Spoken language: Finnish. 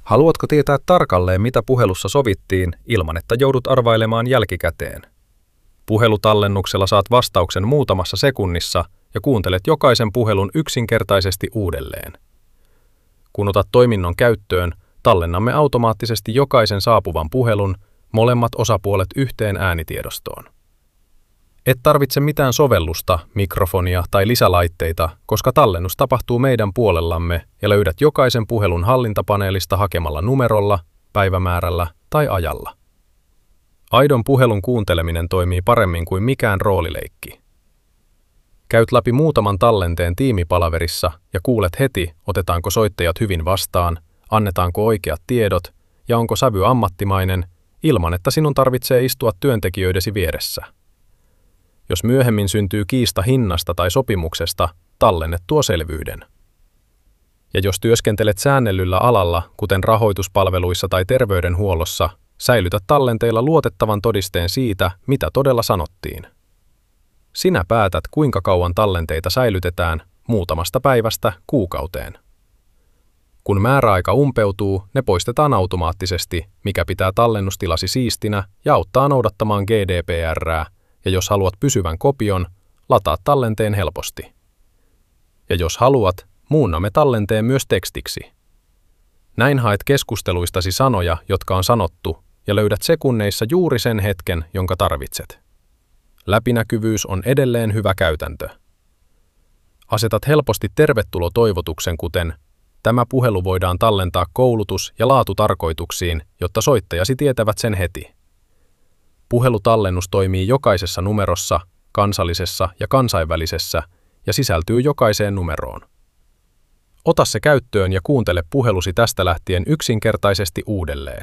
Haluatko tietää tarkalleen, mitä puhelussa sovittiin, ilman että joudut arvailemaan jälkikäteen? Puhelutallennuksella saat vastauksen muutamassa sekunnissa ja kuuntelet jokaisen puhelun yksinkertaisesti uudelleen. Kun otat toiminnon käyttöön, tallennamme automaattisesti jokaisen saapuvan puhelun, molemmat osapuolet yhteen äänitiedostoon. Et tarvitse mitään sovellusta, mikrofonia tai lisälaitteita, koska tallennus tapahtuu meidän puolellamme ja löydät jokaisen puhelun hallintapaneelista hakemalla numerolla, päivämäärällä tai ajalla. Aidon puhelun kuunteleminen toimii paremmin kuin mikään roolileikki. Käyt läpi muutaman tallenteen tiimipalaverissa ja kuulet heti, otetaanko soittajat hyvin vastaan, annetaanko oikeat tiedot ja onko sävy ammattimainen, ilman että sinun tarvitsee istua työntekijöidesi vieressä. Jos myöhemmin syntyy kiista hinnasta tai sopimuksesta, tallenne tuo selvyyden. Ja jos työskentelet säännellyllä alalla, kuten rahoituspalveluissa tai terveydenhuollossa, säilytä tallenteilla luotettavan todisteen siitä, mitä todella sanottiin. Sinä päätät, kuinka kauan tallenteita säilytetään, muutamasta päivästä kuukauteen. Kun määräaika umpeutuu, ne poistetaan automaattisesti, mikä pitää tallennustilasi siistinä ja auttaa noudattamaan GDPR:ää, ja jos haluat pysyvän kopion, lataa tallenteen helposti. Ja jos haluat, muunnamme tallenteen myös tekstiksi. Näin haet keskusteluistasi sanoja, jotka on sanottu, ja löydät sekunneissa juuri sen hetken, jonka tarvitset. Läpinäkyvyys on edelleen hyvä käytäntö. Asetat helposti tervetulotoivotuksen, kuten tämä puhelu voidaan tallentaa koulutus- ja laatutarkoituksiin, jotta soittajasi tietävät sen heti. Puhelutallennus toimii jokaisessa numerossa, kansallisessa ja kansainvälisessä ja sisältyy jokaiseen numeroon. Ota se käyttöön ja kuuntele puhelusi tästä lähtien yksinkertaisesti uudelleen.